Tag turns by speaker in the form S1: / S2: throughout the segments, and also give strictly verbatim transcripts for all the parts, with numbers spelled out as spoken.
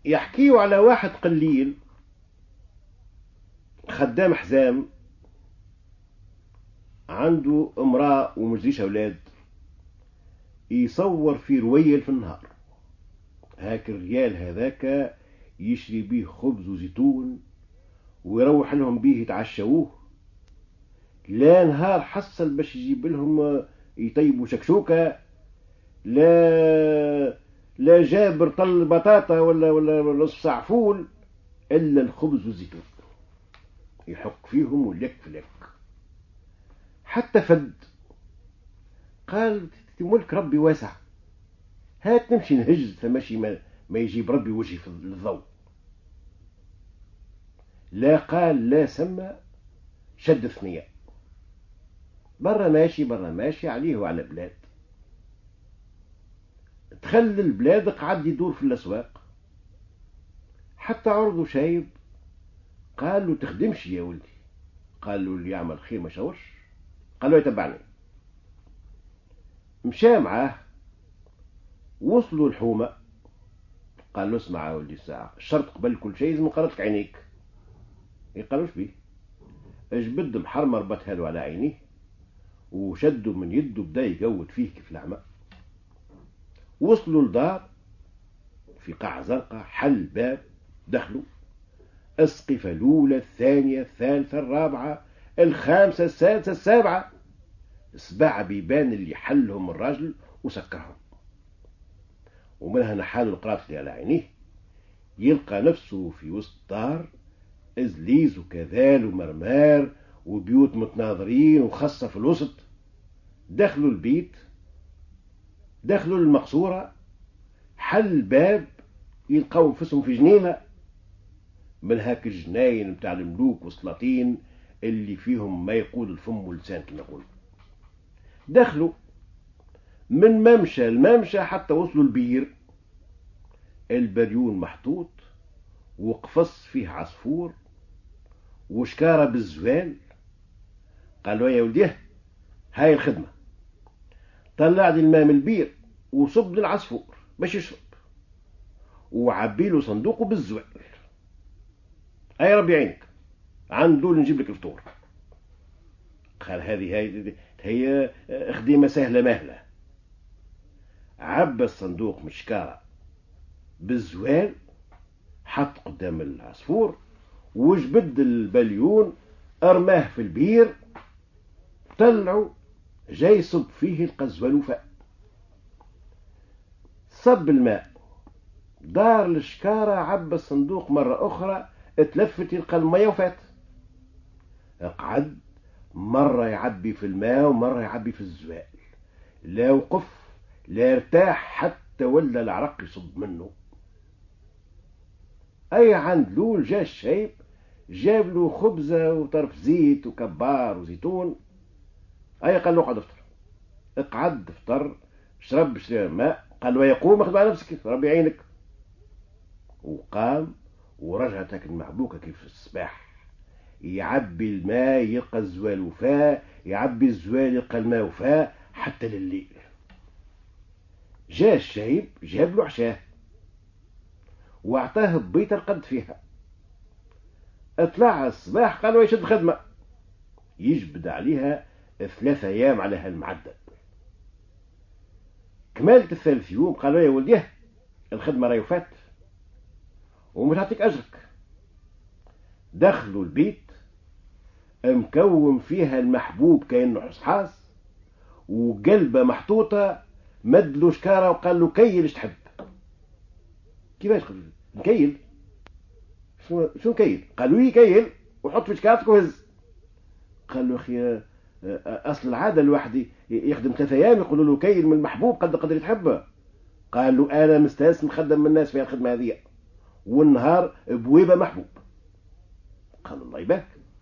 S1: يحكيوا على واحد قليل خدام حزام، عنده امرأة ومجديش أولاد، يصور في رويل في النهار. هاك الريال هذاك يشري بيه خبز وزيتون ويروح لهم بيه يتعشوه، لا نهار حصل باش يجيب لهم يطيبوا شكشوكة، لا لا جاب رطل بطاطا ولا ولا نصف ساع فول، إلا الخبز والزيتون يحك فيهم ولك في لك. حتى فد قال ملك ربي واسع، هات نمشي نهج فماشي ما, ما يجيب ربي وجهي في الضوء. لا قال لا سما، شد ثنية برا ماشي برا ماشي عليه وعلى بلاد. دخل البلاد قعد يدور في الأسواق حتى عرضه شايب، قال له تخدمش يا ولدي، قال له اللي يعمل خير ما شاورش، قال له يتبعني. مشى معاه، وصلوا الحومة، قال له اسمع يا ولدي الساعة الشرط قبل كل شيء لازم نقرطك عينيك. يقالوش بيه، اجبد محرمر بتهالو على عينيه وشدوا من يده بدا يقود فيه كيف الأعمى. وصلوا لدار في قاعة زرقاء، حل باب، دخلوا اسقفة الأولى الثانية الثالثة الرابعة الخامسة السادسة السابعة، سبع بيبان اللي حلهم الراجل وسكرهم. ومنها نحال القراط اللي على عينيه، يلقى نفسه في وسط دار ازليز وكذال ومرمار وبيوت متناظرين وخاصة في الوسط. دخلوا البيت، دخلوا المقصورة، حل الباب يلقوا انفسهم في جنينة من هاك الجناين متاع الملوك والسلاطين اللي فيهم ما يقول الفم واللسان كما يقول. دخلوا من ممشى الممشى حتى وصلوا البير، البريون محطوط وقفص فيه عصفور وشكارة بالزوال. قالوا يا ولديه هاي الخدمة، طلع لي الماء من البير وصب للعصفور باش يشرب، وعبيله صندوقه بالزوال. اي ربي عينك عند دول نجيب لك الفطور. قال هذه هي هي خديمة سهلة مهلة. عبى الصندوق مشكارة بالزوال، حط قدام العصفور وجبد البليون ارماه في البير، طلعوا جاي صب فيه القزوة الوفاء. صب الماء، دار الشكارة، عبى الصندوق مرة أخرى، اتلفت يلقى المية وفات. قعد مرة يعبي في الماء ومرة يعبي في الزوال، لا وقف لا ارتاح حتى ولا العرق يصب منه. أي عند لول جا الشايب، جاب له خبزة وطرف زيت وكبار وزيتون. أي قال له اقعد افطر. اقعد افطر، شرب شرب ماء. قال له يقوم اخذ على نفسك ربي يعينك. وقام ورجعت هاك المحبوكة كيف الصباح، يعبي الماء يلقى الزوال وفاء، يعبي الزوال يلقى الماء وفاء حتى لليل. جاء الشايب جاب له عشاه واعطاه ببيت القد فيها. اطلع الصباح قالوا يشد خدمة، يجبد عليها ثلاثة ايام على هالمعدل. كمالة الثالث يوم قالوا يا ولديه الخدمة راهي وفات ومش هعطيك اجرك. دخلوا البيت، مكوم فيها المحبوب كأنه حصحاص وقلبه محطوطة، مدلو شكارة وقال له كيل ايش تحب. كيفاش نكيل؟ شو شو نكيل؟ قالوا لي كيل وحط في شكارتك وهز. قال له اخي اصل العاده الواحد يخدم ثلاثة ايام يقولوا له كيل من المحبوب قد قدر تحبه. قال له انا مستانس نخدم من الناس في الخدمه هذه والنهار بويبه محبوب. قال الله يبارك.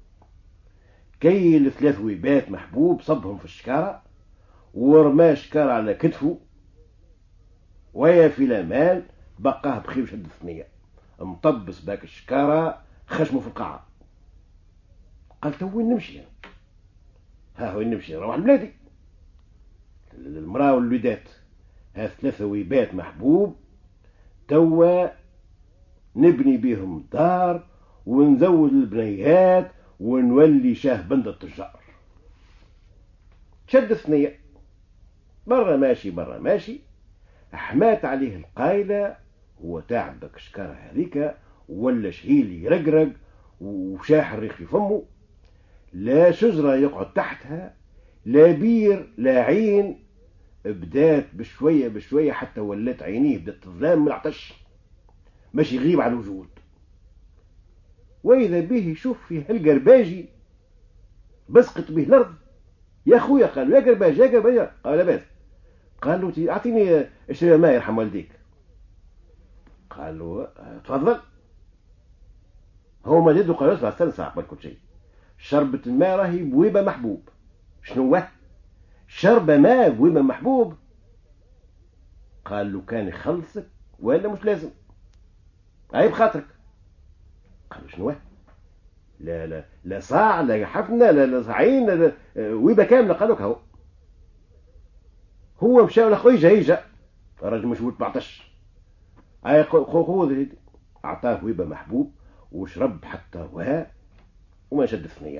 S1: كيل ثلاث ويبات محبوب صبهم في الشكاره ورماه شكاره على كتفه، ويا في الامان بقاه بخير وشد الثنيه مطبس باك الشكاره خشمه في القاعه. قال تو وين نمشي؟ ها وين نمشي؟ نروح لبلادي. المراه والوليدات ها ثلاثة ويبات محبوب توا نبني بهم دار ونزود البنيات ونولي شاه بند التجار. شد الثنية برا ماشي برا ماشي، حمات عليه القايلة هو تعب بكشكارة هذيك ولا شهيل يرقرق وشاح الريق في فمه، لا شجرة يقعد تحتها لا بير لا عين، بدات بشوية بشوية حتى ولات عينيه بدات تظلام من العطش باش يغيب على الوجود. وإذا به يشوف في هالقرباجي بسقط به الأرض. يا خويا قال له يا قرباج يا قرباج، قال لا باس. قال له أعطيني اشرب ماء يرحم والديك. قال له تفضل. هو مدد وقال له اسمع استنى ساعة قبل كل شيء، شربة الماء راهي بويبة محبوب. شنو شرب ماء بويبة محبوب؟ قال له كان يخلصك ولا مش لازم عيب خاطرك. قال له شنو لا لا لا صاع لا حفنة لا لا صاعين لا ويبة كاملة. قال لك هو هو مشى ولا خويا جا الراجل مش بعطش. اي خذ اعطاه ويبة محبوب وشرب حتى هو وما شد ثنية.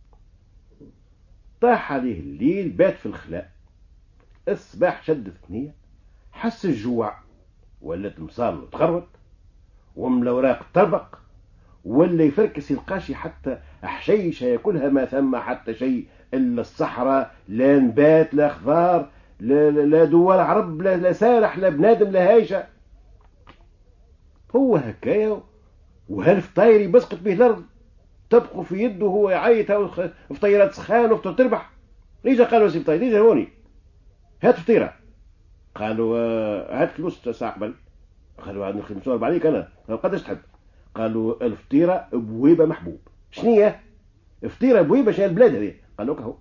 S1: طاح عليه الليل بات في الخلاء. الصباح شد ثنية حس الجوع ولات مصال تغرد ومن طربق ولا يفركس يلقاشي حتى حشيشة ياكلها ما ثم حتى شيء إلا الصحراء، لا نبات لا خضار لا, لا دول عرب لا, لا سارح لا بنادم لا هايشة. هو هكايا وهالف طايري بسقط به الأرض تبقوا في يده وهو يعيط في طيارات سخان وفطور تربح. ليجا قالوا سي طاير ليجا هوني هات فطيرة. قالوا هات فلوس ساعة قبل. قالوا عاد نخدم عليك أنا قداش تحب؟ قالوا الفطيرة بويبة محبوب. شنية فطيرة بويبة شان البلاد هذه؟ قالوا لك اهو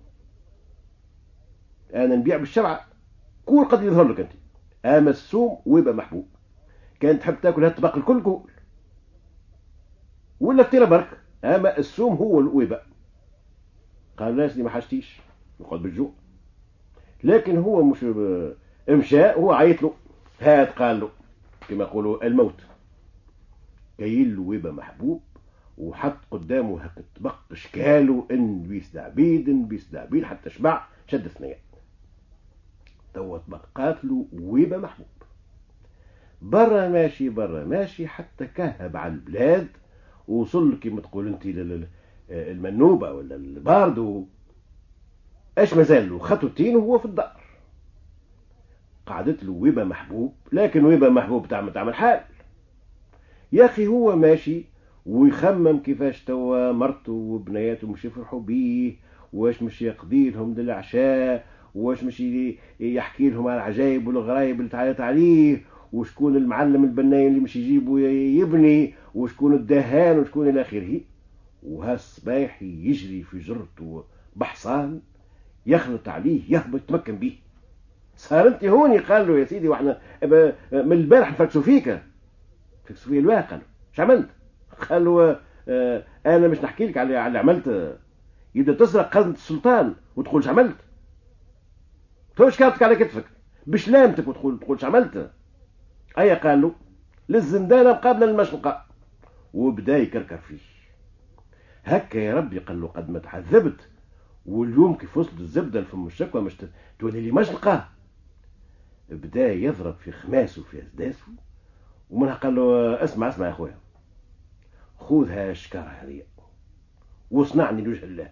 S1: انا نبيع بالشرعة كل قد يظهر لك انت، اما السوم ويبة محبوب كان تحب تاكل هالطبق الكل كل ولا فطيرة برك، اما السوم هو الويبة. قال لا سيدي ما حاجتيش نقعد بالجوع. لكن هو مش مشى هو عيط له هات قال له كما يقولوا الموت كاين له ويبة محبوب وحط قدامه هكا طبق اشكاله ان بيس دعبيد ان بيس دعبيد حتى شبع شد ثنية. توا طبق قاتله ويبة محبوب. برا ماشي برا ماشي حتى كهب على البلاد ووصل كما تقول انت المنوبة ولا الباردو. ايش مازال له خطوتين وهو في الدار. قعدت له ويبة محبوب لكن ويبة محبوب تعمل تعمل حال. يا اخي هو ماشي ويخمم كيفاش توا مرته وبنياته مش يفرحوا بيه واش مش يقضي لهم للعشاء واش مش يحكي لهم على العجائب والغرايب اللي تعيط عليه وشكون المعلم البناي اللي مش يجيبه يبني وشكون الدهان وشكون الى اخره. وهالصباح يجري في جرته بحصان يخلط عليه يهبط يتمكن به. صار انت هوني قال له يا سيدي واحنا من البارح نفكسوا فيك فكسوا فيه الواقع. ايش عملت؟ قال له آه انا مش نحكي لك على اللي عملت. يبدا تسرق خزنة السلطان وتقولش عملت توش كارتك على كتفك بشلامتك وتقول تقولش عملت. اي قال له للزندانة مقابلة للمشنقة وبدا يكركر فيه هكا. يا ربي قال له قد ما تعذبت واليوم كيف وصلت الزبدة لفم الشكوى مش تولي لي مشنقة. بدا يضرب في خماسه في اسداسه ومنها قال له اسمع اسمع يا اخويا خذ هالشكارة هذه واصنعني لوجه الله.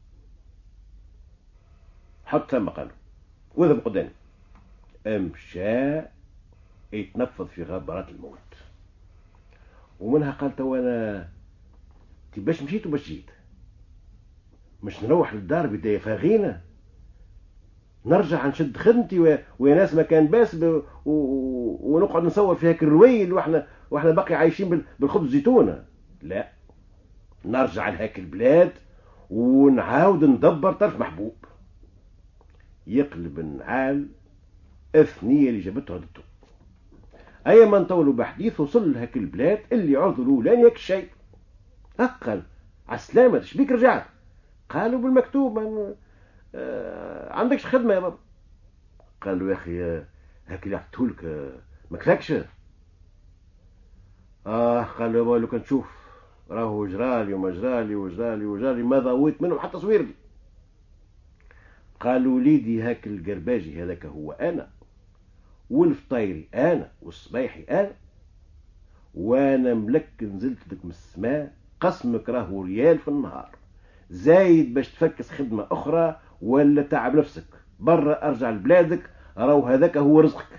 S1: حط ثم قال له واذهب قدامي. امشى يتنفض في غابرات الموت. ومنها قال تو انا باش مشيت وباش جيت مش نروح للدار بداية فاغينة نرجع نشد خدمتي و... ويا ناس مكان باس ب... و... ونقعد نصور في هاك الرويل واحنا واحنا باقي عايشين بال... بالخبز زيتونه. لا نرجع لهاك البلاد ونعاود ندبر طرف محبوب. يقلب النعال الثنية اللي جابته هدته. اي ما نطولوا بحديث وصل لهاك البلاد اللي عرضوا لان ياك الشيء اقل عالسلامة شبيك رجعت؟ قالوا بالمكتوب من... آه... عندكش خدمة يا بابا. قال له يا اخي هاك اللي عطيتهولك ما كفاكش. اه قال له لو كان تشوف راهو جرالي وما جرالي وجرالي وجرالي ما ضويت منهم حتى صوير لي. قال وليدي هاك القرباجي هذاك هو انا، والفطيري انا، والصبيحي انا، وانا ملك نزلت لك من السماء، قسمك راهو ريال في النهار، زايد باش تفكس خدمة أخرى ولا تعب نفسك برا، أرجع لبلادك، راهو هذاك هو رزقك.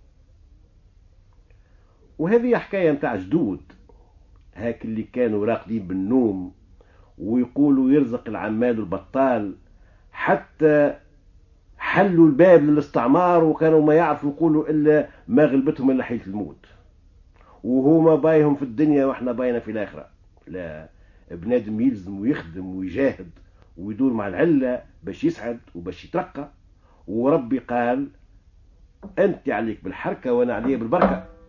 S1: وهذه حكاية متاع جدود هاك اللي كانوا راقدين بالنوم ويقولوا يرزق العمال البطال، حتى حلوا الباب للاستعمار وكانوا ما يعرفوا يقولوا إلا ما غلبتهم إلا حيلة الموت، وهما بايهم في الدنيا واحنا باينا في الآخرة. لا، بنادم يلزم ويخدم ويجاهد ويدور مع العلة باش يسعد وباش يترقى. وربي قال أنت عليك بالحركة وأنا علي بالبركة.